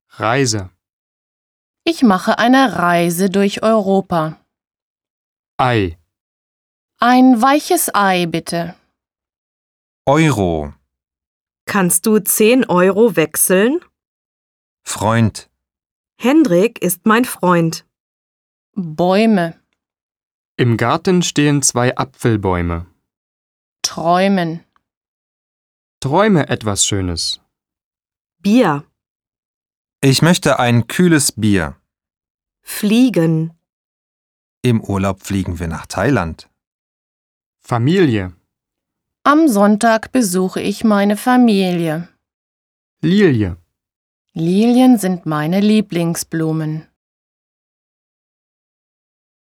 Reise. Ich mache eine Reise durch Europa. Ei. Ein weiches Ei, bitte. Euro. Kannst du 10 Euro wechseln? Freund. Hendrik ist mein Freund. Bäume. Im Garten stehen 2 Apfelbäume. Träumen. Träume etwas Schönes. Bier. Ich möchte ein kühles Bier. Fliegen. Im Urlaub fliegen wir nach Thailand. Familie. Am Sonntag besuche ich meine Familie. Lilie. Lilien sind meine Lieblingsblumen.